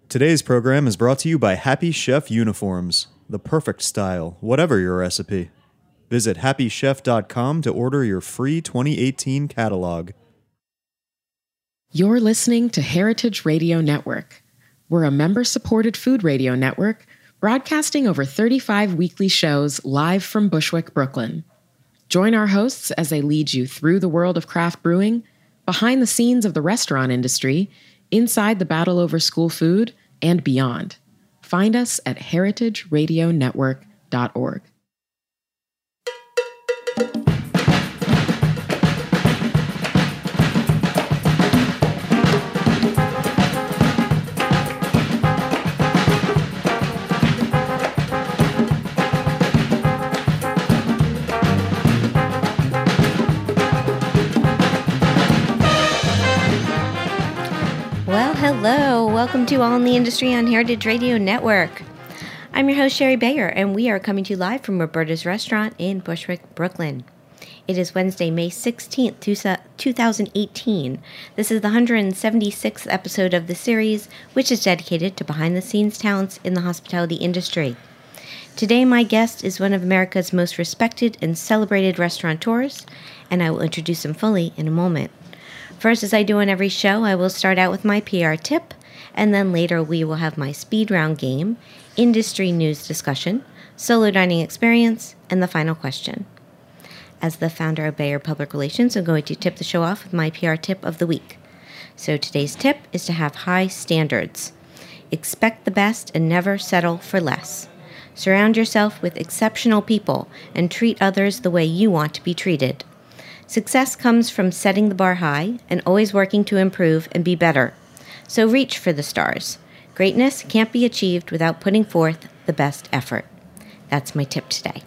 Today's program is brought to you by Happy Chef Uniforms, the perfect style, whatever your recipe. Visit happychef.com to order your free 2018 catalog. You're listening to Heritage Radio Network. We're a member-supported food radio network broadcasting over 35 weekly shows live from Bushwick, Brooklyn. Join our hosts as they lead you through the world of craft brewing, behind the scenes of the restaurant industry, inside the battle over school food, and beyond. Find us at heritageradionetwork.org. Hello, welcome to All in the Industry on Heritage Radio Network. I'm your host, Sherry Bayer, and we are coming to you live from Roberta's Restaurant in Bushwick, Brooklyn. It is Wednesday, May 16th, 2018. This is the 176th episode of the series, which is dedicated to behind-the-scenes talents in the hospitality industry. Today, my guest is one of America's most respected and celebrated restaurateurs, and I will introduce him fully in a moment. First, as I do on every show, I will start out with my PR tip, and then later we will have my speed round game, industry news discussion, solo dining experience, and the final question. As the founder of Bayer Public Relations, I'm going to tip the show off with my PR tip of the week. So today's tip is to have high standards. Expect the best and never settle for less. Surround yourself with exceptional people and treat others the way you want to be treated. Success comes from setting the bar high and always working to improve and be better. So reach for the stars. Greatness can't be achieved without putting forth the best effort. That's my tip today.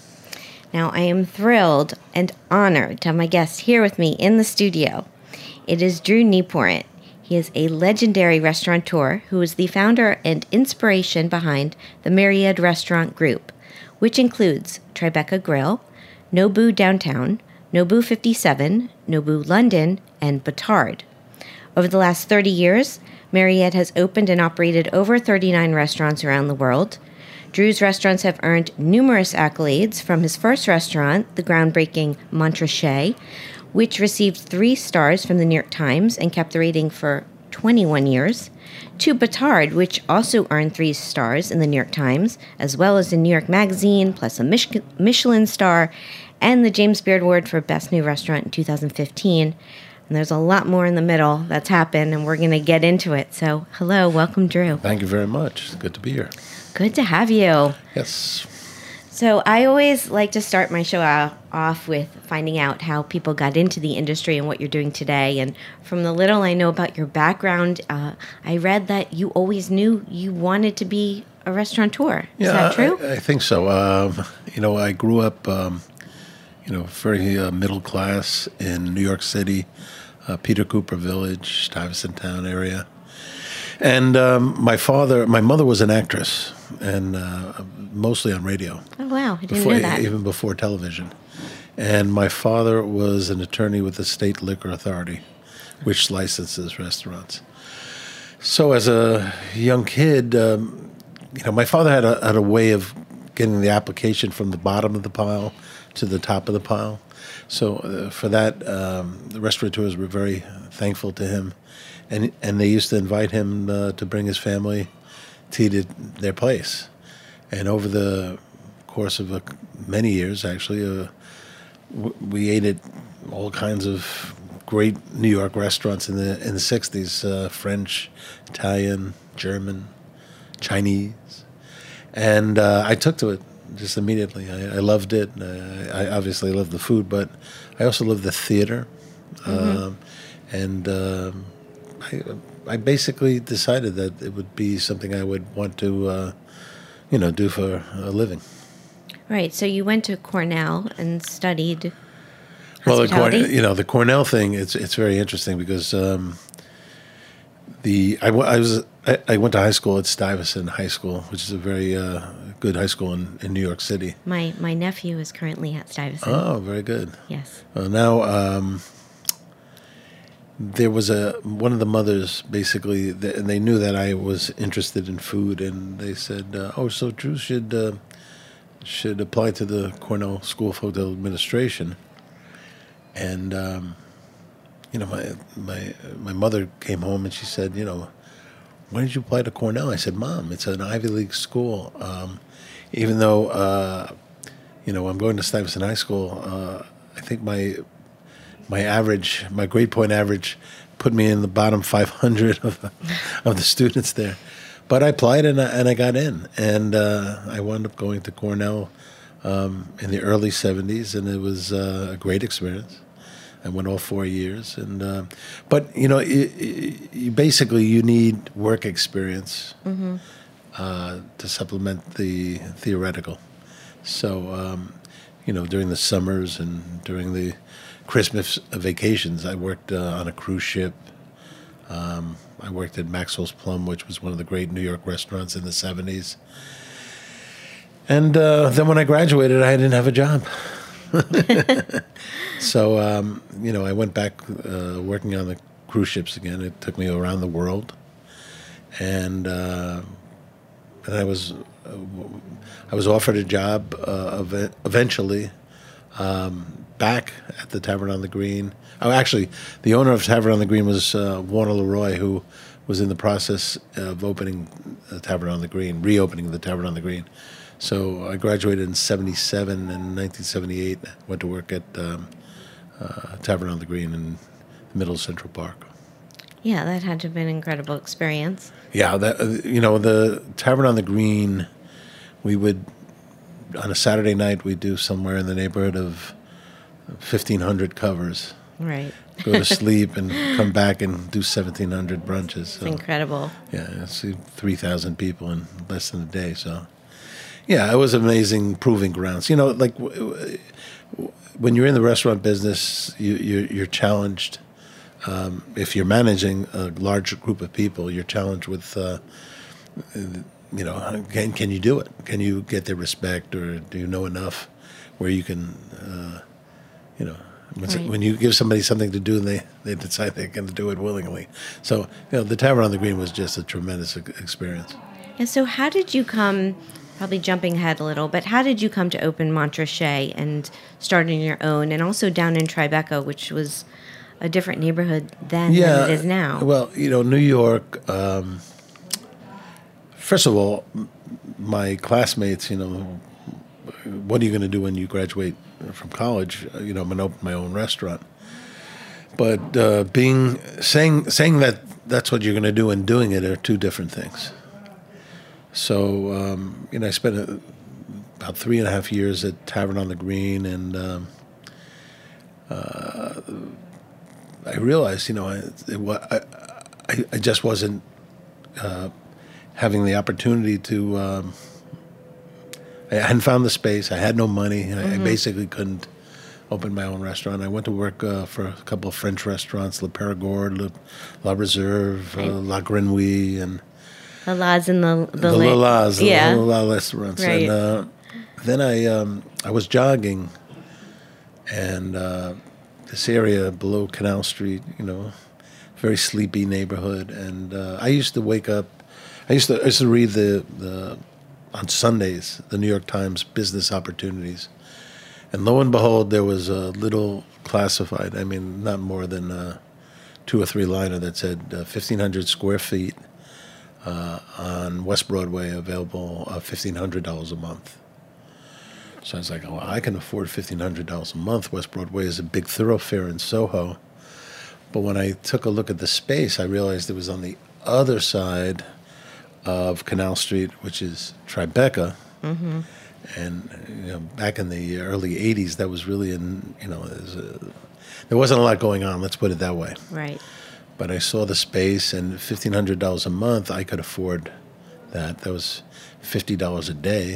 Now, I am thrilled and honored to have my guest here with me in the studio. It is Drew Nieporent. He is a legendary restaurateur who is the founder and inspiration behind the Myriad Restaurant Group, which includes Tribeca Grill, Nobu Downtown, Nobu 57, Nobu London, and Batard. Over the last 30 years, Myriad has opened and operated over 39 restaurants around the world. Drew's restaurants have earned numerous accolades, from his first restaurant, the groundbreaking Montrachet, which received 3 stars from the New York Times and kept the rating for 21 years, to Batard, which also earned 3 stars in the New York Times, as well as in New York Magazine, plus a Michelin star, and the James Beard Award for Best New Restaurant in 2015. And there's a lot more in the middle that's happened, and we're going to get into it. So, hello, welcome, Drew. Thank you very much. It's good to be here. Good to have you. Yes. So, I always like to start my show off with finding out how people got into the industry and what you're doing today. And from the little I know about your background, I read that you always knew you wanted to be a restaurateur. Is that true? I think so. I grew up... very middle class in New York City, Peter Cooper Village, Stuyvesant Town area. And my mother was an actress, and mostly on radio. Oh, wow. I didn't know that. Even before television. And my father was an attorney with the State Liquor Authority, which licenses restaurants. So as a young kid, my father had a way of getting the application from the bottom of the pile to the top of the pile. So for that, the restaurateurs were very thankful to him. And they used to invite him to bring his family to eat at their place. And over the course of many years, actually, we ate at all kinds of great New York restaurants in the 60s, French, Italian, German, Chinese. And I took to it just immediately. I loved it. I obviously loved the food, but I also loved the theater. I basically decided that it would be something I would want to, do for a living. Right. So you went to Cornell and studied hospitality? Well, the Cornell thing, it's very interesting because I went to high school at Stuyvesant High School, which is a very good high school in New York City. My nephew is currently at Stuyvesant. Oh, very good. Yes. Now, there was one of the mothers basically, and they knew that I was interested in food, and they said, "Oh, so Drew should apply to the Cornell School of Hotel Administration." And my mother came home and she said, "Why did you apply to Cornell?" I said, "Mom, it's an Ivy League school. Even though I'm going to Stuyvesant High School, I think my grade point average put me in the bottom 500 of the students there. But I applied and I got in, and I wound up going to Cornell in the early 70s, and it was a great experience. I went all 4 years, but you basically you need work experience to supplement the theoretical. So during the summers and during the Christmas vacations, I worked on a cruise ship. I worked at Maxwell's Plum, which was one of the great New York restaurants in the 70s. And then when I graduated, I didn't have a job. So, I went back working on the cruise ships again. It took me around the world. And I was offered a job eventually back at the Tavern on the Green. Oh, actually, the owner of Tavern on the Green was Warner Leroy, who was in the process of opening the Tavern on the Green, reopening the Tavern on the Green. So I graduated in 77, and in 1978 went to work at Tavern on the Green in the middle of Central Park. Yeah, that had to have been an incredible experience. Yeah, the Tavern on the Green, we would, on a Saturday night, we'd do somewhere in the neighborhood of 1,500 covers. Right. Go to sleep and come back and do 1,700 brunches. So, it's incredible. Yeah, I see 3,000 people in less than a day. So, yeah, it was amazing proving grounds. Like when you're in the restaurant business, you're challenged. If you're managing a large group of people, you're challenged with, can you do it? Can you get their respect, or do you know enough where you can, Right. when you give somebody something to do, and they decide they're going to do it willingly. So, the Tavern on the Green was just a tremendous experience. And so how did you come, probably jumping ahead a little, but how did you come to open Montrachet and starting your own, and also down in Tribeca, which was a different neighborhood then than it is now? Well, New York, first of all, my classmates, what are you going to do when you graduate from college? I'm going to open my own restaurant. But saying that that's what you're going to do and doing it are two different things. So, I spent about 3.5 years at Tavern on the Green, and I realized, I just wasn't having the opportunity to. I hadn't found the space. I had no money. I basically couldn't open my own restaurant. I went to work for a couple of French restaurants, Le Périgord, La Réserve, La Grenouille, and The Las and the Lalas, yeah. the La restaurants. Right. And then I was jogging, and this area below Canal Street, very sleepy neighborhood, and I used to wake up. I used to read the on Sundays the New York Times business opportunities, and lo and behold, there was a little classified. I mean, not more than 2 or 3 liner that said 1,500 square feet on West Broadway, available $1,500 a month. So I was like, oh, I can afford $1,500 a month. West Broadway is a big thoroughfare in Soho. But when I took a look at the space, I realized it was on the other side of Canal Street, which is Tribeca. Mm-hmm. And back in the early 80s, that was really there wasn't a lot going on, let's put it that way. Right. But I saw the space, and $1,500 a month, I could afford that. That was $50 a day.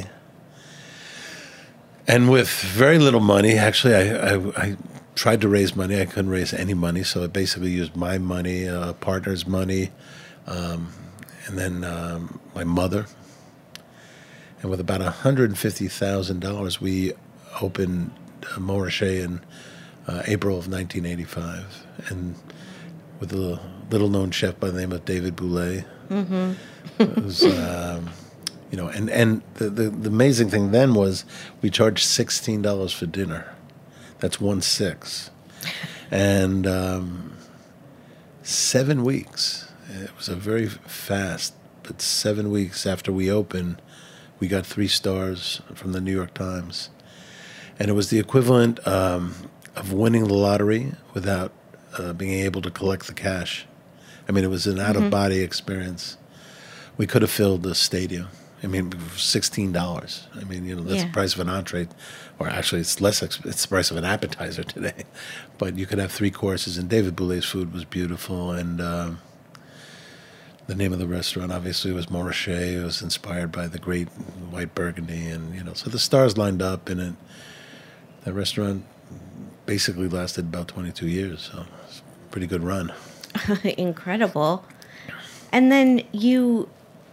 And with very little money, actually, I tried to raise money. I couldn't raise any money, so I basically used my money, a partner's money, and then my mother. And with about $150,000, we opened Montrachet in April of 1985. And with a little-known chef by the name of David Boulay. Mm-hmm. It was, and the amazing thing then was we charged $16 for dinner. That's 1/6. And 7 weeks. It was a very fast, but 7 weeks after we opened, we got 3 stars from the New York Times. And it was the equivalent of winning the lottery without being able to collect the cash. I mean, it was an out-of-body experience. We could have filled the stadium. I mean, $16. I mean, that's the price of an entree. Or actually, it's less. It's the price of an appetizer today. But you could have 3 courses, and David Boulay's food was beautiful. And the name of the restaurant, obviously, was Montrachet. It was inspired by the great white Burgundy. And, so the stars lined up in it. That restaurant basically lasted about 22 years. So it's a pretty good run. Incredible. And then you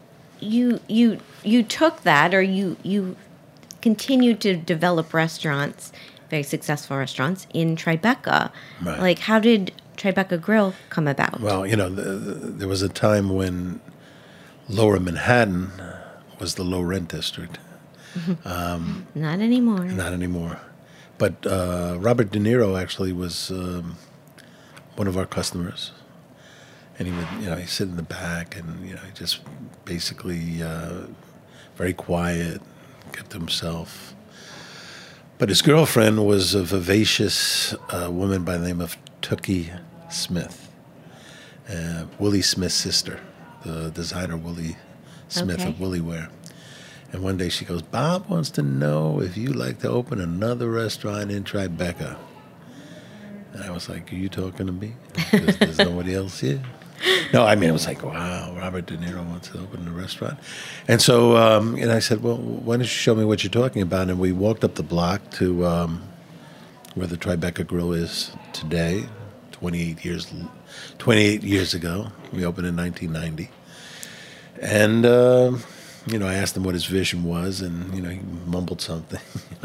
took that, or you continued to develop restaurants, very successful restaurants in Tribeca. Right. Like, how did Tribeca Grill come about? Well, there was a time when Lower Manhattan was the low rent district. Not anymore. Not anymore. But Robert De Niro actually was one of our customers. And he would, he'd sit in the back, and he just basically very quiet, kept to himself. But his girlfriend was a vivacious woman by the name of Tookie Smith, Willie Smith's sister, the designer Willie Smith of Williwear. And one day she goes, "Bob wants to know if you'd like to open another restaurant in Tribeca." And I was like, "Are you talking to me? Because there's nobody else here." No, I mean, it was like, wow, Robert De Niro wants to open a restaurant. And so, I said, well, why don't you show me what you're talking about? And we walked up the block to where the Tribeca Grill is today, 28 years ago. We opened in 1990. And, I asked him what his vision was, and, he mumbled something,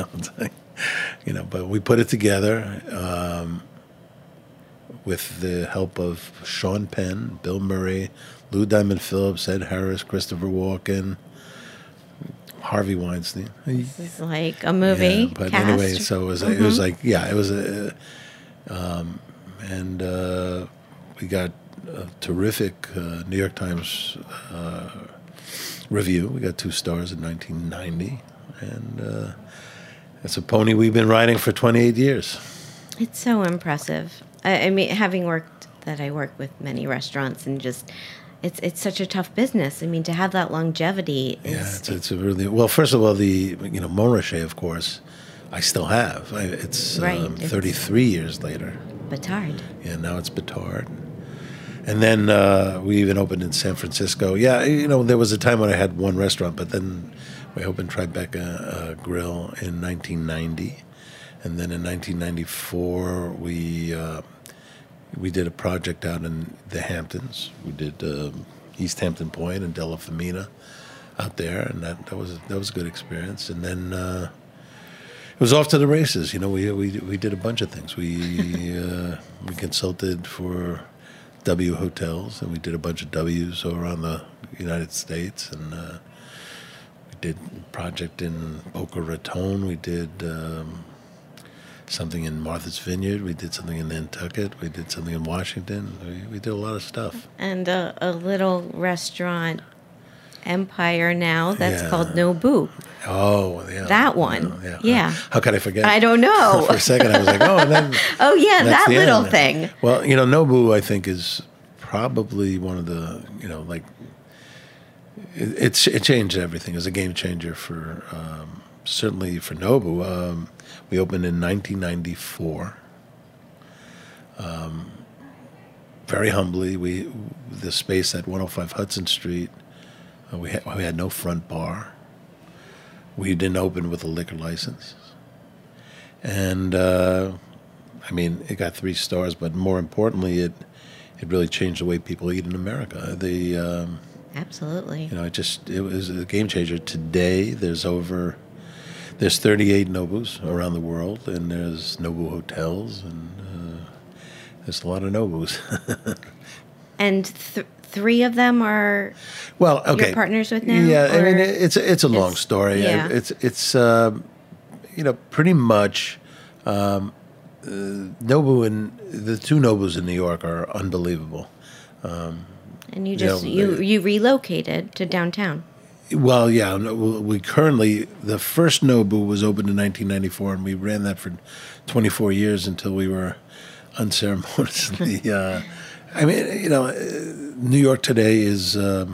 but we put it together. With the help of Sean Penn, Bill Murray, Lou Diamond Phillips, Ed Harris, Christopher Walken, Harvey Weinstein. This is like a movie. Yeah, but cast. anyway, so it was like, and we got a terrific New York Times review. We got 2 stars in 1990, and it's a pony we've been riding for 28 years. It's so impressive. I mean, having worked with many restaurants, and just it's such a tough business. I mean, to have that longevity is... it's a really... Well, first of all, the Montrachet, of course, I still have. It's 33 years later. Batard. Yeah, now it's Batard. And then we even opened in San Francisco. Yeah, there was a time when I had 1 restaurant, but then we opened Tribeca Grill in 1990. And then in 1994, we did a project out in the Hamptons. We did East Hampton Point and Della Femina out there, and that was a good experience. And then it was off to the races. We did a bunch of things. We consulted for W Hotels, and we did a bunch of W's all around the United States, and we did a project in Boca Raton. We did something in Martha's Vineyard. We did something in Nantucket. We did something in Washington. We did a lot of stuff. And a little restaurant empire now that's called Nobu. Oh, yeah. That one. Yeah. How could I forget? I don't know. For a second, I was like, oh, and then... Oh, yeah, that little end. thing. Well, Nobu, I think, is probably one of the, it changed everything. It was a game changer for, certainly for Nobu. We opened in 1994. Very humbly, the space at 105 Hudson Street, we had no front bar. We didn't open with a liquor license. And, it got 3 stars, but more importantly, it really changed the way people eat in America. Absolutely. It was a game changer. Today, there's 38 Nobus around the world, and there's Nobu hotels, and There's a lot of Nobus. And three of them are Well, okay. your partners with now? Yeah, I or mean, it's a long story. yeah. It's pretty much Nobu and the two Nobus in New York are unbelievable. And you relocated to downtown. Well, yeah, we currently, the first Nobu was opened in 1994, and we ran that for 24 years until we were unceremoniously. New York today is, the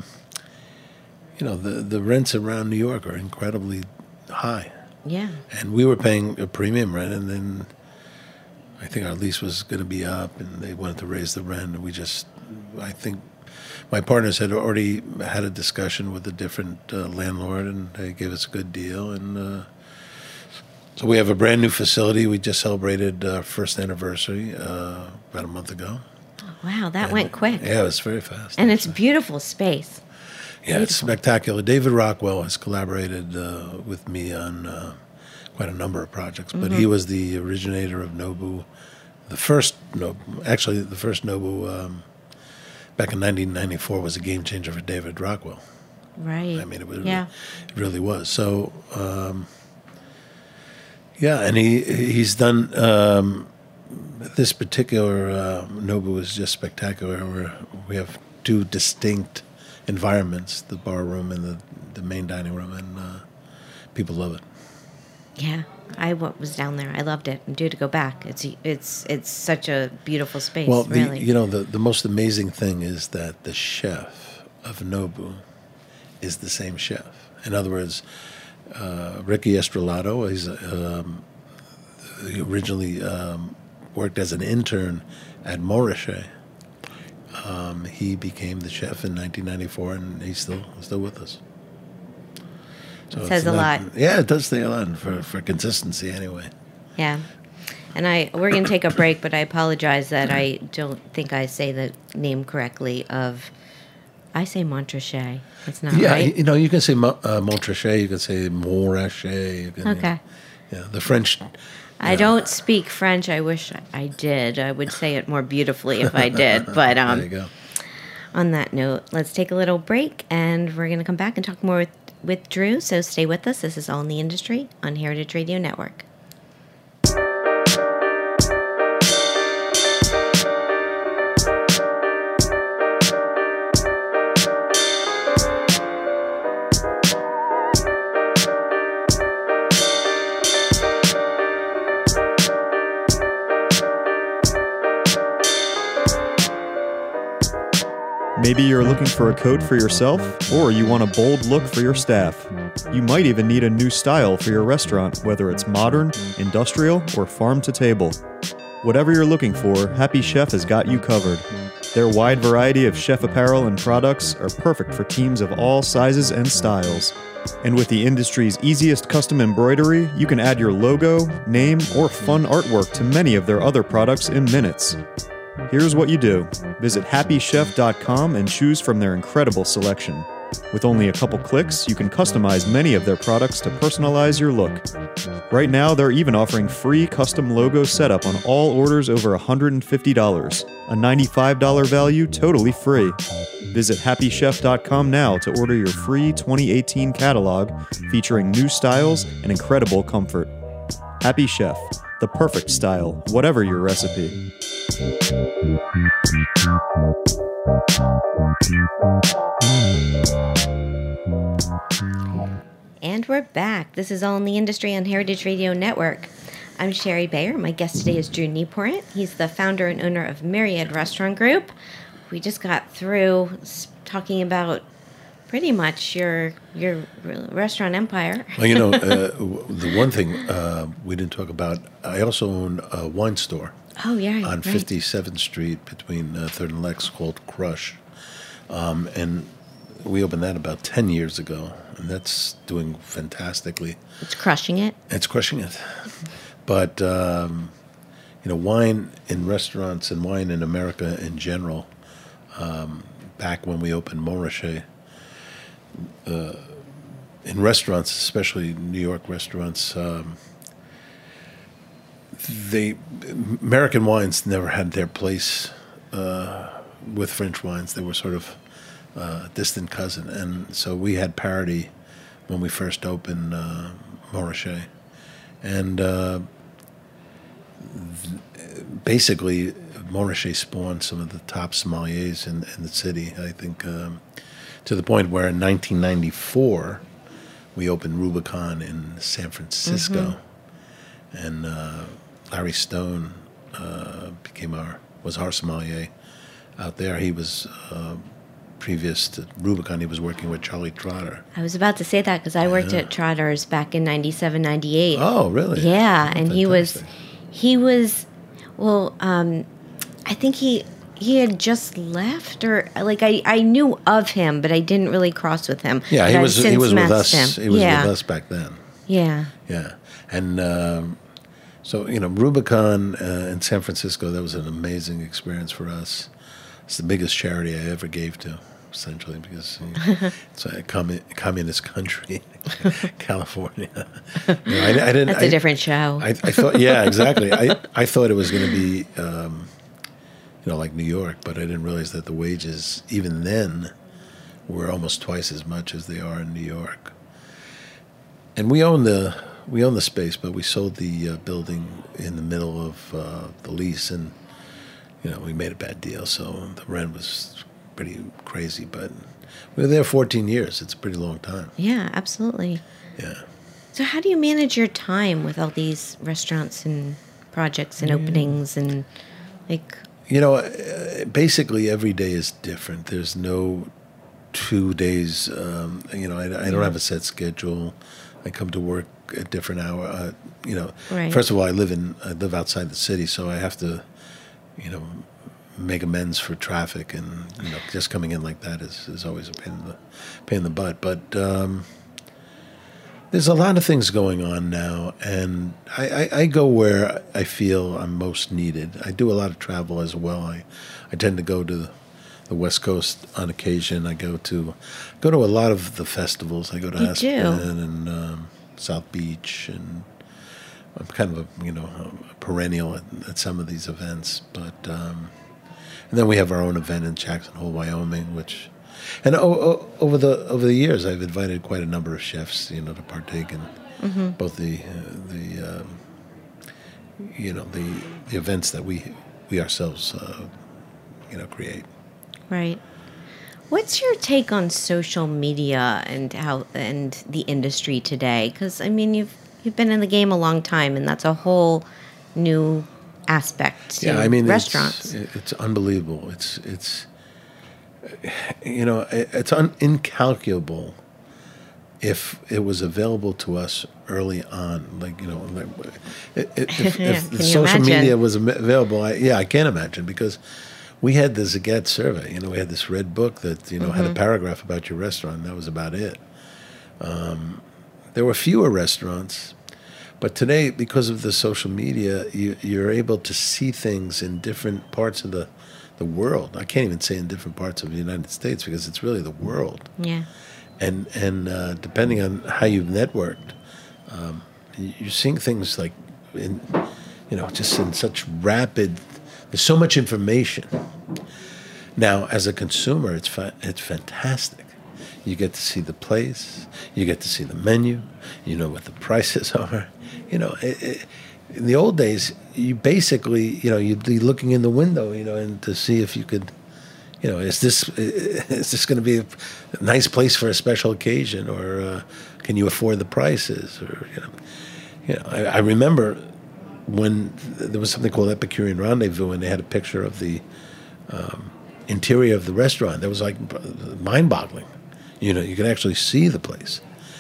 rents around New York are incredibly high. Yeah. And we were paying a premium rent, and then I think our lease was going to be up, and they wanted to raise the rent, and I think my partners had already had a discussion with a different landlord, and they gave us a good deal. And so we have a brand new facility. We just celebrated our first anniversary about a month ago. Oh, wow, that went quick. Yeah, it was very fast. And it's beautiful space. Yeah, it's spectacular. David Rockwell has collaborated with me on quite a number of projects, but he was the originator of Nobu. The first Nobu back in 1994 was a game changer for David Rockwell. Right. I mean, it really was. So, and he's done this particular Nobu is just spectacular. We have two distinct environments: the bar room and the main dining room, and people love it. Yeah, I was down there. I loved it. I'm due to go back. It's such a beautiful space. Well, really. the most amazing thing is that the chef of Nobu is the same chef. In other words, Ricky Estrelado, he originally worked as an intern at Morrichet. He became the chef in 1994, and he's still with us. So it says a lot. Yeah, it does say a lot for consistency, anyway. Yeah, and we're going to take a break, but I apologize that I don't think I say the name correctly. I say Montrachet. It's not right. Yeah, you can say Montrachet, you can say Morrichet. Okay. Yeah, the French. I don't speak French. I wish I did. I would say it more beautifully if I did. But there you go. On that note, let's take a little break, and we're going to come back and talk more with Drew. So stay with us. This is All in the Industry on Heritage Radio Network. Maybe you're looking for a coat for yourself, or you want a bold look for your staff. You might even need a new style for your restaurant, whether it's modern, industrial, or farm to table. Whatever you're looking for, Happy Chef has got you covered. Their wide variety of chef apparel and products are perfect for teams of all sizes and styles. And with the industry's easiest custom embroidery, you can add your logo, name, or fun artwork to many of their other products in minutes. Here's what you do. Visit happychef.com and choose from their incredible selection. With only a couple clicks, you can customize many of their products to personalize your look. Right now, they're even offering free custom logo setup on all orders over $150, a $95 value totally free. Visit happychef.com now to order your free 2018 catalog featuring new styles and incredible comfort. Happy Chef, the perfect style, whatever your recipe. And we're back. This is All in the Industry on Heritage Radio Network. I'm Sherry Bayer. My guest today is Drew Nieporent. He's the founder and owner of Myriad Restaurant Group. We just got through talking about pretty much your restaurant empire. Well, the one thing we didn't talk about, I also own a wine store. Oh, yeah. On right. 57th Street between 3rd and Lex called Crush. And we opened that about 10 years ago, and that's doing fantastically. It's crushing it. It's crushing it. But, wine in restaurants and wine in America in general, back when we opened Morrichet, in restaurants, especially New York restaurants, American wines never had their place with French wines. They were sort of a distant cousin, and so we had parity when we first opened Montrachet, and basically Montrachet spawned some of the top sommeliers in the city. I think to the point where in 1994 we opened Rubicon in San Francisco, and Larry Stone was our sommelier out there. He was previous to Rubicon, he was working with Charlie Trotter. I was about to say that because I worked at Trotter's back in 97, 98. Oh, really? Yeah, and Fantastic. he was, well, I think he had just left, or like I knew of him, but I didn't really cross with him. Yeah, But he I've was since with met us. him. He was Yeah. with us back then. Yeah. Yeah, and so Rubicon in San Francisco, that was an amazing experience for us. It's the biggest charity I ever gave to, essentially, because it's a communist country, California. I didn't. That's a different show. I thought, yeah, exactly. I thought it was going to be, like New York, but I didn't realize that the wages, even then, were almost twice as much as they are in New York. And we own the space, but we sold the building in the middle of the lease, and we made a bad deal, so the rent was pretty crazy. But we were there 14 years. It's a pretty long time. Yeah, absolutely. Yeah. So how do you manage your time with all these restaurants and projects and openings and like? Basically every day is different. There's no 2 days. I don't have a set schedule. I come to work at different hour. Right. First of all, I live outside the city, so I have to, make amends for traffic, and just coming in like that is always a pain in the butt. But there's a lot of things going on now, and I go where I feel I'm most needed. I do a lot of travel as well. I tend to go to the West Coast on occasion. I go to a lot of the festivals. I go to Aspen and South Beach, and I'm kind of a perennial at some of these events. But and then we have our own event in Jackson Hole, Wyoming, and over the years I've invited quite a number of chefs, to partake in both the events that we ourselves create. Right. What's your take on social media and the industry today? Because you've been in the game a long time, and that's a whole new aspect to restaurants. It's unbelievable. It's incalculable if it was available to us early on. If the social media was available, I can't imagine, because we had the Zagat survey. We had this red book that had a paragraph about your restaurant, and that was about it. There were fewer restaurants, but today, because of the social media, you're able to see things in different parts of the world. I can't even say in different parts of the United States, because it's really the world. Yeah. And depending on how you've networked, you're seeing things like just in such rapid. There's so much information. Now, as a consumer, it's fantastic. You get to see the place. You get to see the menu. You know what the prices are. In the old days, you basically, you'd be looking in the window, and to see if you could, is this going to be a nice place for a special occasion, or can you afford the prices, or I remember when there was something called Epicurean Rendezvous, and they had a picture of the interior of the restaurant. That was like mind-boggling. You could actually see the place.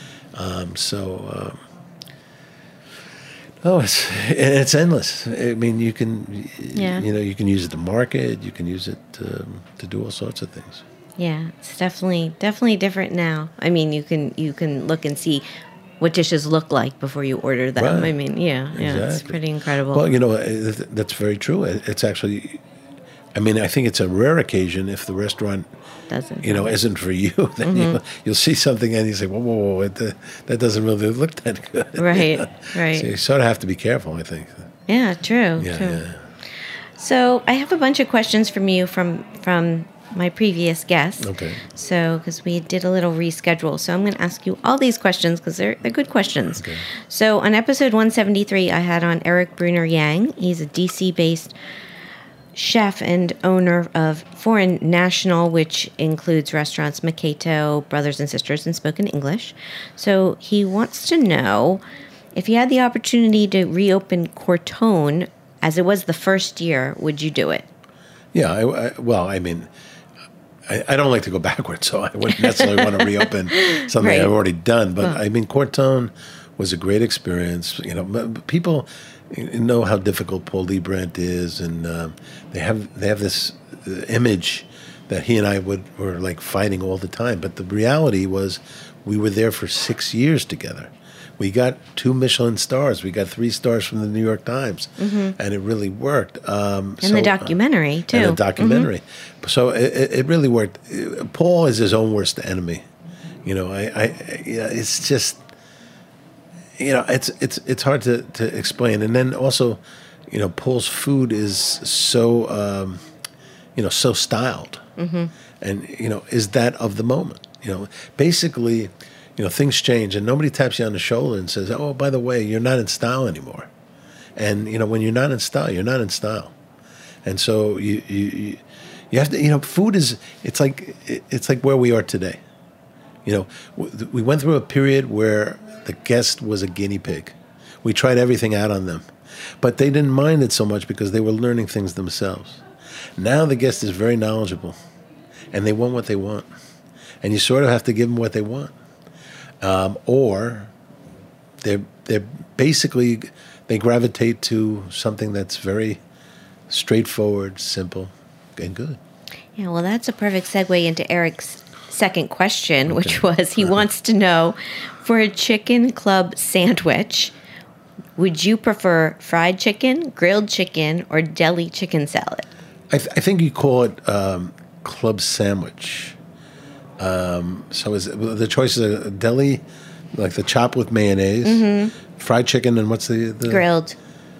It's endless. You can, you can use it to market. You can use it to do all sorts of things. Yeah, it's definitely different now. You can look and see what dishes look like before you order them. Right. Exactly. It's pretty incredible. Well, that's very true. It's actually, I think it's a rare occasion if the restaurant doesn't, isn't for you. Then you'll see something and you say, whoa, that doesn't really look that good. Right, right. So you sort of have to be careful, I think. Yeah, true. Yeah, true. yeah. So I have a bunch of questions from you from my previous guest. Okay. So because we did a little reschedule, so I'm going to ask you all these questions because they're good questions. Okay. So on episode 173, I had on Eric Bruner Yang. He's a DC-based chef and owner of Foreign National, which includes restaurants Makato, Brothers and Sisters, and Spoken English. So he wants to know if you had the opportunity to reopen Cortone as it was the first year, would you do it? Yeah, I don't like to go backwards, so I wouldn't necessarily want to reopen something Right. I've already done. But I mean, Cortone was a great experience. You know, people know how difficult Paul Liebrandt is, and they have this image that he and I were like fighting all the time. But the reality was, we were there for 6 years together. We got 2 Michelin stars. We got 3 stars from the New York Times, and it really worked. And the documentary, too. And the documentary. So it really worked. Paul is his own worst enemy. You know, it's just, you know, it's hard to explain. And then also, you know, Paul's food is so, you know, so styled. And, you know, is that of the moment? You know, basically, you know, things change, and nobody taps you on the shoulder and says, "Oh, by the way, you're not in style anymore." And you know, when you're not in style, you're not in style. And so you have to, you know, food is it's like where we are today. You know, we went through a period where the guest was a guinea pig. We tried everything out on them, but they didn't mind it so much because they were learning things themselves. Now the guest is very knowledgeable, and they want what they want, and you sort of have to give them what they want. Or they're basically, they gravitate to something that's very straightforward, simple, and good. Yeah, well, that's a perfect segue into Eric's second question, which was he wants to know, for a chicken club sandwich, would you prefer fried chicken, grilled chicken, or deli chicken salad? I think you call it club sandwich. So the choice is a deli, like the chop with mayonnaise, fried chicken, and what's the Grilled.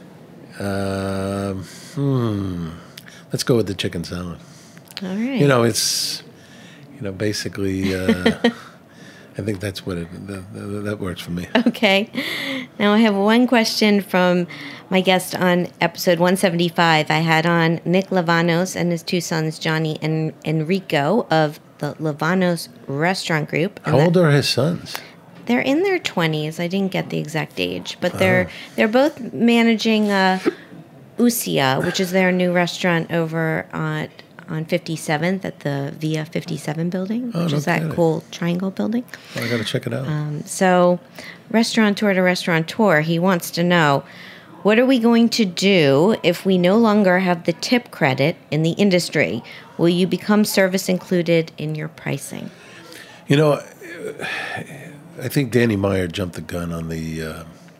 Let's go with the chicken salad. All right. You know, it's, you know, basically, I think that's what that works for me. Okay. Now I have one question from my guest on episode 175. I had on Nick Lavanos and his 2 sons, Johnny and Enrico, of the Lavanos Restaurant Group. How old are his sons? They're in their 20s. I didn't get the exact age, but they're both managing Usia, which is their new restaurant over on 57th at the Via 57 building, which is that cool triangle building. Oh, I got to check it out. So, restaurateur to restaurateur, he wants to know, what are we going to do if we no longer have the tip credit in the industry? Will you become service included in your pricing? You know, I think Danny Meyer jumped the gun on the,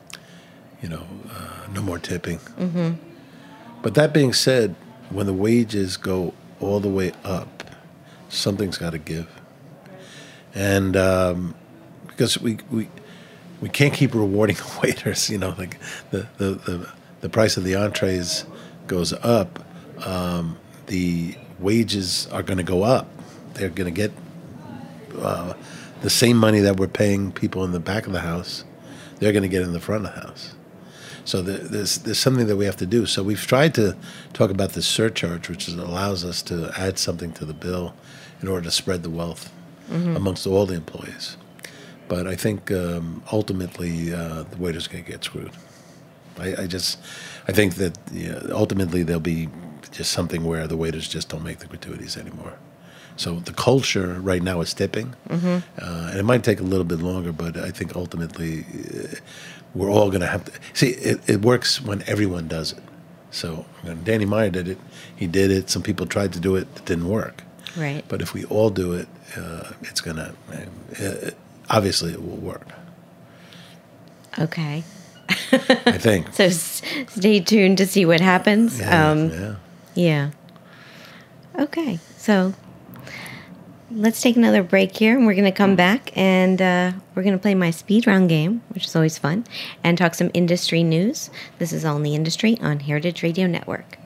no more tipping. But that being said, when the wages go all the way up, something's got to give. And because we can't keep rewarding the waiters, you know, like the price of the entrees goes up, the wages are going to go up. They're going to get the same money that we're paying people in the back of the house. They're going to get in the front of the house. So there's something that we have to do. So we've tried to talk about this surcharge, which allows us to add something to the bill in order to spread the wealth amongst all the employees. But I think ultimately the waiter's going to get screwed. I think that ultimately there'll be just something where the waiters just don't make the gratuities anymore. So the culture right now is tipping, and it might take a little bit longer, but I think ultimately we're all going to have to see. It works when everyone does it. So when Danny Meyer did it, he did it. Some people tried to do it, it didn't work. Right. But if we all do it, it's going to obviously it will work. Okay. I think. So stay tuned to see what happens. Yeah. Yeah. Okay. So let's take another break here, and we're going to come back, and we're going to play my speed round game, which is always fun, and talk some industry news. This is All in the Industry on Heritage Radio Network.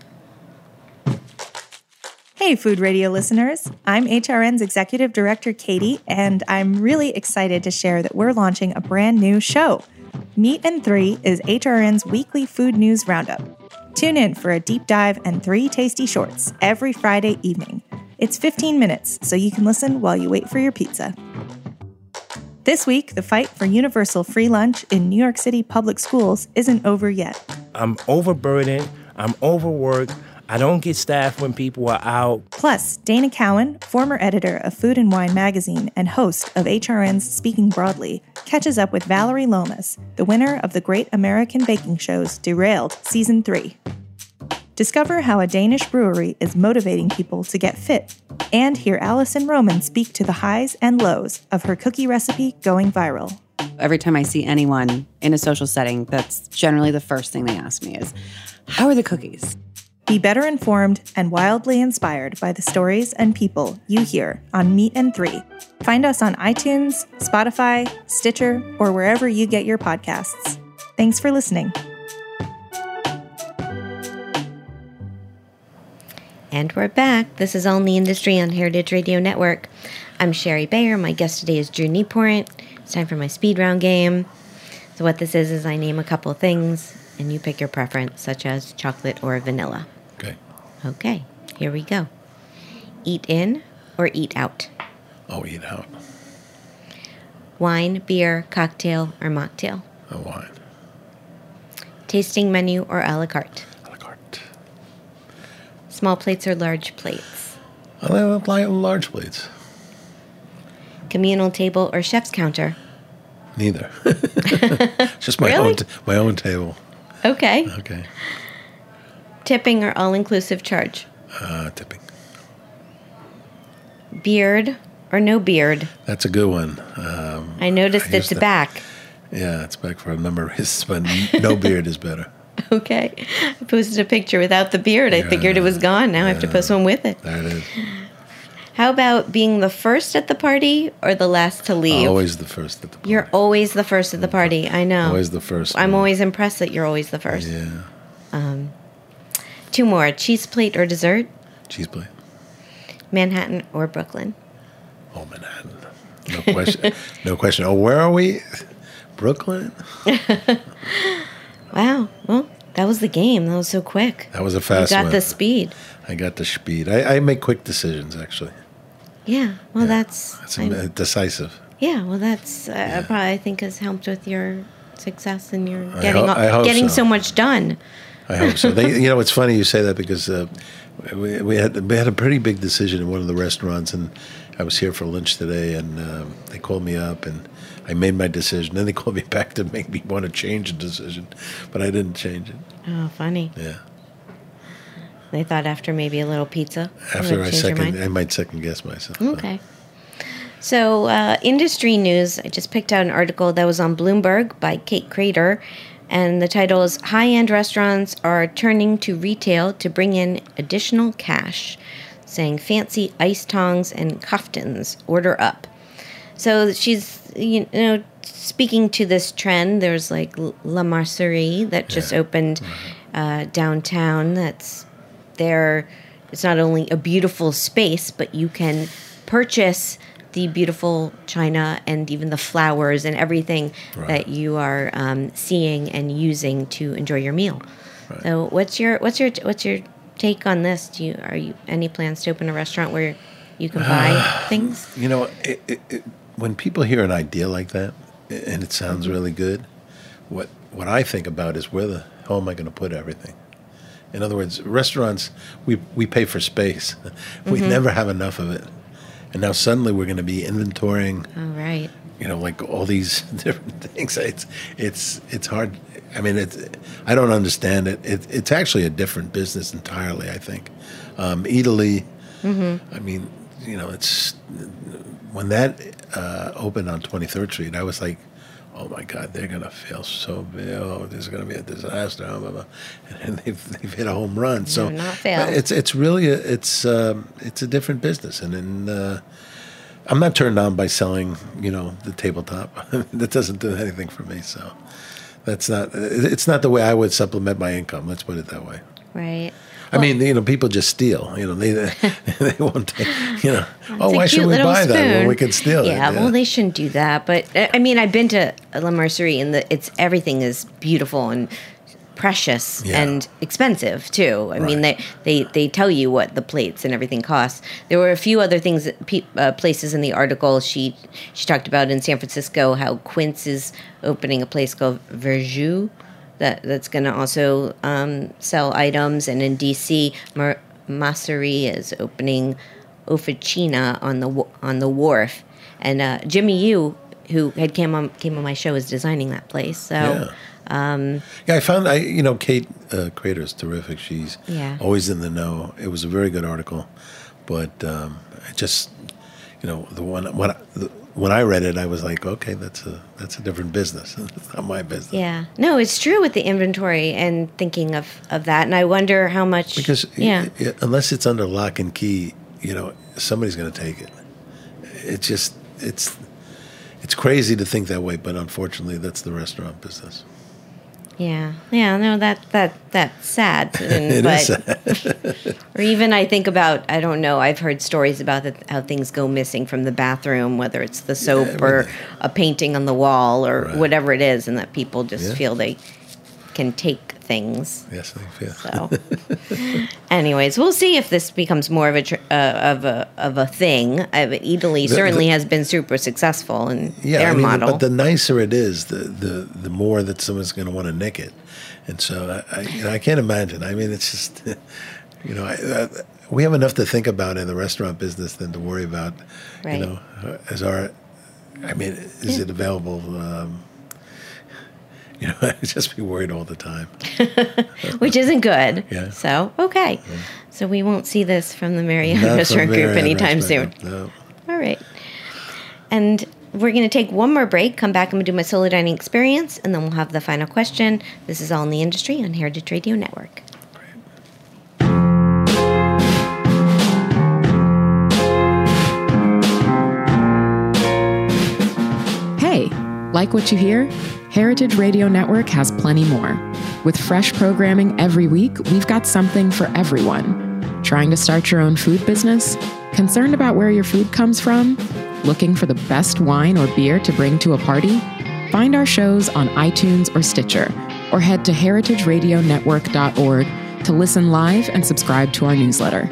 Hey, Food Radio listeners. I'm HRN's Executive Director, Katie, and I'm really excited to share that we're launching a brand new show. Meat and 3 is HRN's weekly food news roundup. Tune in for a deep dive and 3 tasty shorts every Friday evening. It's 15 minutes, so you can listen while you wait for your pizza. This week, the fight for universal free lunch in New York City public schools isn't over yet. I'm overburdened. I'm overworked. I don't get staff when people are out. Plus, Dana Cowan, former editor of Food and Wine magazine and host of HRN's Speaking Broadly, catches up with Valerie Lomas, the winner of the Great American Baking Show's Derailed Season 3. Discover how a Danish brewery is motivating people to get fit, and hear Allison Roman speak to the highs and lows of her cookie recipe going viral. Every time I see anyone in a social setting, that's generally the first thing they ask me is, how are the cookies? Be better informed and wildly inspired by the stories and people you hear on Meat and 3. Find us on iTunes, Spotify, Stitcher, or wherever you get your podcasts. Thanks for listening. And we're back. This is All in the Industry on Heritage Radio Network. I'm Sherry Bayer. My guest today is Drew Nieporent. It's time for my speed round game. So what this is I name a couple of things, and you pick your preference, such as chocolate or vanilla. Okay, here we go. Eat in or eat out? Oh, eat out. Wine, beer, cocktail, or mocktail? A wine. Tasting menu or a la carte? A la carte. Small plates or large plates? I like large plates. Communal table or chef's counter? Neither. Just my Really? my own table. Okay. Okay. Tipping or all-inclusive charge? Tipping. Beard or no beard? That's a good one. I noticed it's back. Yeah, it's back for a number of reasons, but no beard is better. Okay. I posted a picture without the beard. I figured it was gone. Now I have to post one with it. There it is. How about being the first at the party or the last to leave? Always the first at the party. You're always the first at the party. I know. Always the first. I'm always impressed that you're always the first. Yeah. 2 more. Cheese plate or dessert? Cheese plate. Manhattan or Brooklyn? Oh, Manhattan. No question. No question. Oh, where are we? Brooklyn? Wow. Well, that was the game. That was so quick. That was a fast one. You got the speed. I got the speed. I make quick decisions, actually. Yeah. Well, that's decisive. Yeah. Well, that's probably, I think, has helped with your success and your I getting so. so much done. I hope so. It's funny you say that because we had a pretty big decision in one of the restaurants, and I was here for lunch today, and they called me up, and I made my decision. Then they called me back to make me want to change the decision, but I didn't change it. Oh, funny. Yeah. They thought after maybe a little pizza. After I might second guess myself. Okay. So, industry news. I just picked out an article that was on Bloomberg by Kate Crater. And the title is High-End Restaurants Are Turning to Retail to Bring in Additional Cash, saying fancy ice tongs and kaftans, order up. So she's, speaking to this trend. There's like La Marcerie that just opened downtown. That's there. It's not only a beautiful space, but you can purchase the beautiful china and even the flowers and everything that you are seeing and using to enjoy your meal. Right. So, what's your take on this? Are you any plans to open a restaurant where you can buy things? When people hear an idea like that and it sounds really good, what I think about is where the hell am I going to put everything? In other words, restaurants we pay for space. We never have enough of it. And now suddenly we're going to be inventorying, right. Like all these different things. It's hard. I mean, I don't understand it. It's actually a different business entirely, I think. Italy, I mean, it's when that opened on 23rd Street, I was like, oh my God, they're going to fail so bad. Oh, this is going to be a disaster. Blah, blah, blah. And they've hit a home run. So not fail. It's really it's a different business, and then. I'm not turned on by selling, the tabletop. That doesn't do anything for me. So it's not the way I would supplement my income. Let's put it that way. Right. I mean, people just steal. They won't take, oh, why should we little buy that when spoon. we can steal it? Yeah, well, they shouldn't do that. But I mean, I've been to La Mercerie, and everything is beautiful and precious and expensive too. I mean, they tell you what the plates and everything costs. There were a few other things, places in the article. She talked about in San Francisco how Quince is opening a place called Verjus that's going to also sell items, and in DC, Masserie is opening Officina on the wharf, and Jimmy Yu, who had came on my show, is designing that place. So. Yeah. I found Kate Crater is terrific. She's always in the know. It was a very good article, but I just when I read it, I was like, okay, that's a different business. It's not my business. Yeah, no, it's true with the inventory and thinking of that, and I wonder how much because unless it's under lock and key, somebody's going to take it. It's crazy to think that way, but unfortunately, that's the restaurant business. Yeah, no, that's sad. It is sad. Or even I think about, I don't know, I've heard stories about how things go missing from the bathroom, whether it's the soap or a painting on the wall or whatever it is, and that people just feel they can take things. Yes, they feel. So, anyways, we'll see if this becomes more of a thing. Italy certainly has been super successful in their model. But the nicer it is, the more that someone's going to want to nick it, and so I can't imagine. I mean, it's just we have enough to think about in the restaurant business than to worry about. Right. Is it available? I'd just be worried all the time. Which isn't good. Yeah. So, okay. Yeah. So we won't see this from the Marriott Restaurant Group anytime soon. No. All right. And we're going to take one more break, come back and do my solo dining experience, and then we'll have the final question. This is All in the Industry on Heritage Radio Network. Hey, like what you hear? Heritage Radio Network has plenty more. With fresh programming every week, we've got something for everyone. Trying to start your own food business? Concerned about where your food comes from? Looking for the best wine or beer to bring to a party? Find our shows on iTunes or Stitcher, or head to heritageradionetwork.org to listen live and subscribe to our newsletter.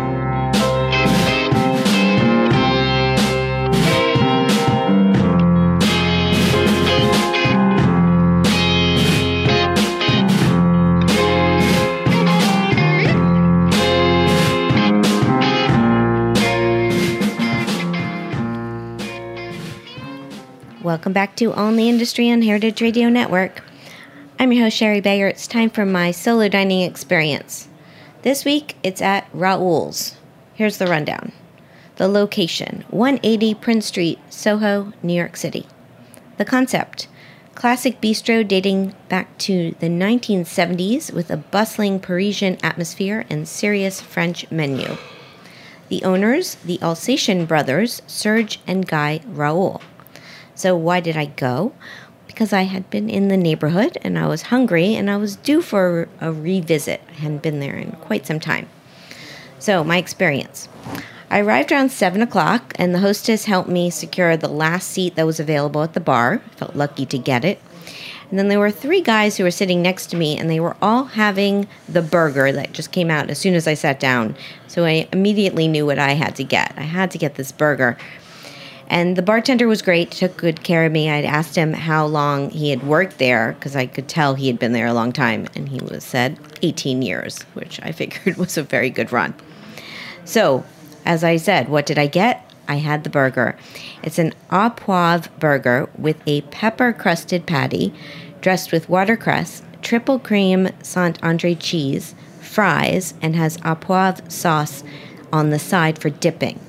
Welcome back to All in the Industry on Heritage Radio Network. I'm your host, Sherry Bayer. It's time for my solo dining experience. This week, it's at Raoul's. Here's the rundown. The location, 180 Prince Street, Soho, New York City. The concept, classic bistro dating back to the 1970s with a bustling Parisian atmosphere and serious French menu. The owners, the Alsatian brothers, Serge and Guy Raoul. So why did I go? Because I had been in the neighborhood and I was hungry and I was due for a revisit. I hadn't been there in quite some time. So my experience. I arrived around 7 o'clock and the hostess helped me secure the last seat that was available at the bar. I felt lucky to get it. And then there were 3 guys who were sitting next to me and they were all having the burger that just came out as soon as I sat down. So I immediately knew what I had to get. I had to get this burger. And the bartender was great, took good care of me. I'd asked him how long he had worked there, because I could tell he had been there a long time. And he said 18 years, which I figured was a very good run. So, as I said, what did I get? I had the burger. It's an au poivre burger with a pepper-crusted patty, dressed with watercress, triple cream Saint-Andre cheese, fries, and has au poivre sauce on the side for dipping.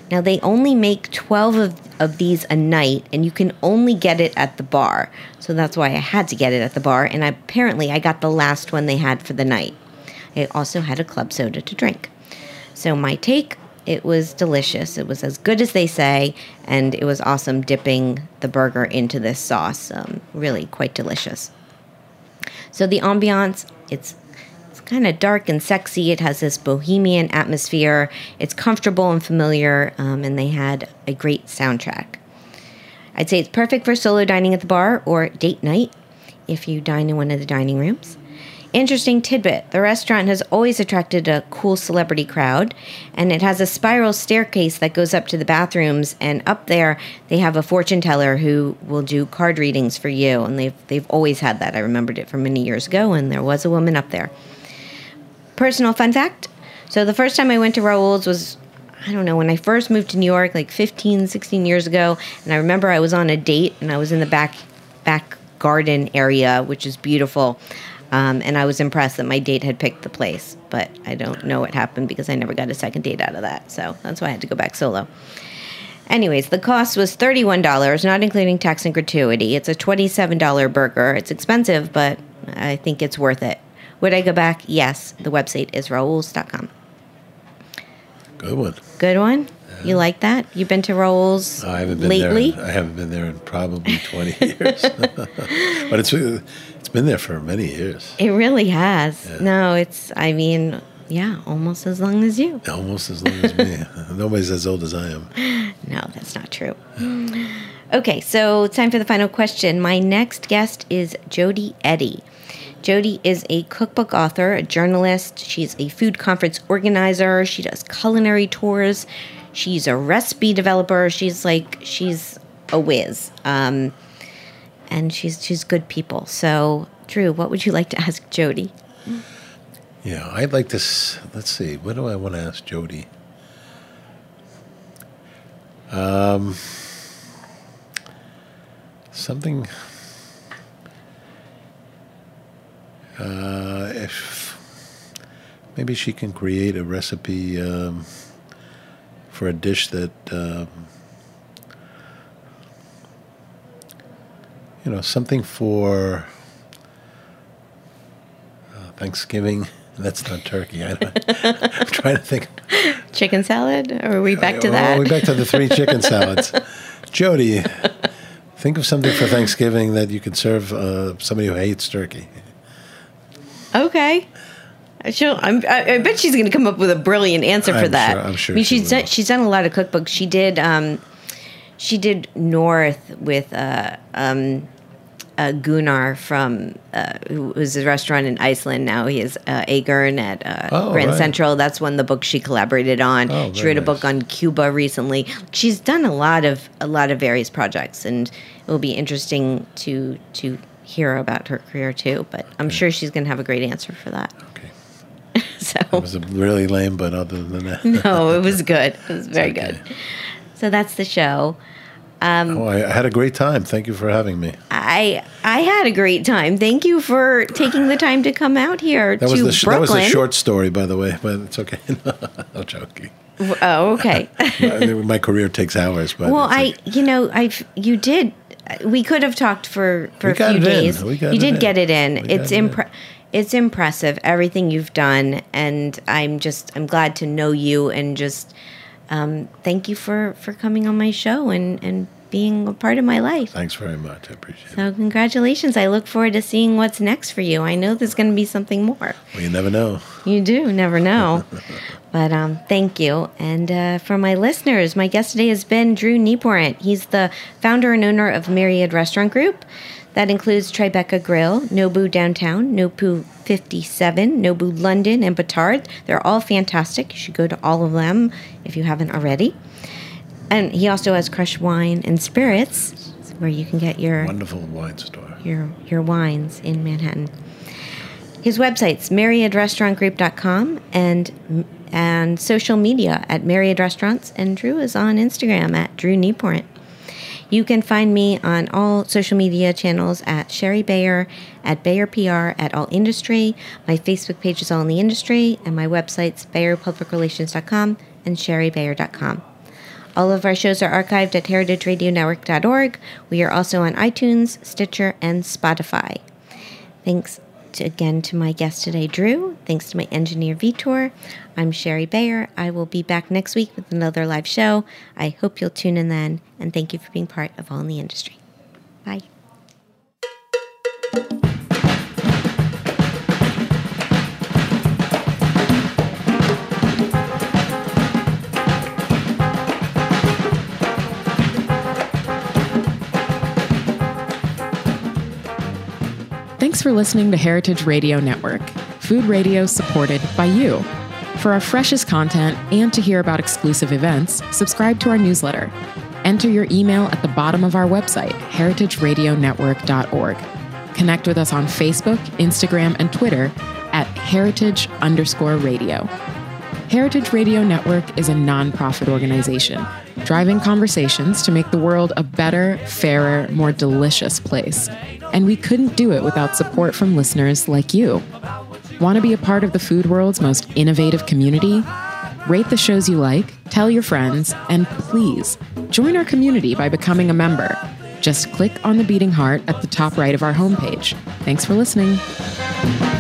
Now, they only make 12 of these a night, and you can only get it at the bar. So that's why I had to get it at the bar, and apparently I got the last one they had for the night. It also had a club soda to drink. So my take, it was delicious. It was as good as they say, and it was awesome dipping the burger into this sauce. Really quite delicious. So the ambiance, it's kind of dark and sexy. It has this bohemian atmosphere. It's comfortable and familiar, and they had a great soundtrack. I'd say it's perfect for solo dining at the bar or date night if you dine in one of the dining rooms. Interesting tidbit, the restaurant has always attracted a cool celebrity crowd, and it has a spiral staircase that goes up to the bathrooms, and up there they have a fortune teller who will do card readings for you, and they've always had that. I remembered it from many years ago, and there was a woman up there. Personal fun fact, so the first time I went to Raoul's was, I don't know, when I first moved to New York, like 15, 16 years ago, and I remember I was on a date, and I was in the back garden area, which is beautiful. And I was impressed that my date had picked the place, but I don't know what happened because I never got a second date out of that. So that's why I had to go back solo. Anyways, the cost was $31, not including tax and gratuity. It's a $27 burger. It's expensive, but I think it's worth it. Would I go back? Yes. The website is Raoul's.com. Good one. Good one? Yeah. You like that? You've been to Raoul's I haven't been lately? There. I haven't been there in probably 20 years. But it's been there for many years. It really has. Yeah. No, almost as long as you. Almost as long as me. Nobody's as old as I am. No, that's not true. Okay, so it's time for the final question. My next guest is Jody Eddy. Jody is a cookbook author, a journalist. She's a food conference organizer. She does culinary tours. She's a recipe developer. She's a whiz. And she's good people. So, Drew, what would you like to ask Jody? Yeah, I'd like to, let's see, what do I want to ask Jody? Something, if maybe she can create a recipe for a dish that, something for Thanksgiving. That's not turkey. I'm trying to think. Chicken salad? Or are we back to that? We're back to the 3 chicken salads. Jody, think of something for Thanksgiving that you could serve somebody who hates turkey. Okay. I bet she's going to come up with a brilliant answer for that. I'm sure. I mean, she's done a lot of cookbooks. She did North with Gunnar from who was a restaurant in Iceland. Now he is Agern at Grand Central. That's one of the books she collaborated on. She wrote a book on Cuba recently. She's done a lot of various projects, and it will be interesting to hear about her career too. But I'm sure she's going to have a great answer for that. Okay. So it was really lame, but other than that, no, it was good. It was very good. So that's the show. I had a great time. Thank you for having me. I had a great time. Thank you for taking the time to come out here to Brooklyn. That was a short story, by the way, but it's okay. I'm joking. Oh, okay. My career takes hours, but you did. We could have talked for a few days. You did get it in. It's impressive everything you've done, and I'm glad to know you, and just thank you for coming on my show and being a part of my life. Thanks very much. I appreciate it. So congratulations. I look forward to seeing what's next for you. I know there's going to be something more. Well, you never know. You do never know. But thank you. And for my listeners, my guest today has been Drew Nieporent. He's the founder and owner of Myriad Restaurant Group. That includes Tribeca Grill, Nobu Downtown, Nobu 57, Nobu London, and Batard. They're all fantastic. You should go to all of them if you haven't already. And he also has Crush Wine and Spirits, where you can get your wonderful wine store, your wines in Manhattan. His website's myriadrestaurantgroup.com and social media at Myriad Restaurants, and Drew is on Instagram at Drew Nieporent. You can find me on all social media channels at Sherry Bayer, at Bayer PR, at All Industry. My Facebook page is All in the Industry, and my website's BayerPublicRelations.com and SherryBayer.com. All of our shows are archived at heritageradionetwork.org. We are also on iTunes, Stitcher, and Spotify. Thanks again to my guest today, Drew. Thanks to my engineer, Vitor. I'm Sherry Bayer. I will be back next week with another live show. I hope you'll tune in then, and thank you for being part of All in the Industry. Bye. Thanks for listening to Heritage Radio Network, food radio supported by you. For our freshest content and to hear about exclusive events, subscribe to our newsletter. Enter your email at the bottom of our website, heritageradionetwork.org. Connect with us on Facebook, Instagram, and Twitter at heritage_radio. Heritage Radio Network is a nonprofit organization driving conversations to make the world a better, fairer, more delicious place. And we couldn't do it without support from listeners like you. Want to be a part of the food world's most innovative community? Rate the shows you like, tell your friends, and please join our community by becoming a member. Just click on the beating heart at the top right of our homepage. Thanks for listening.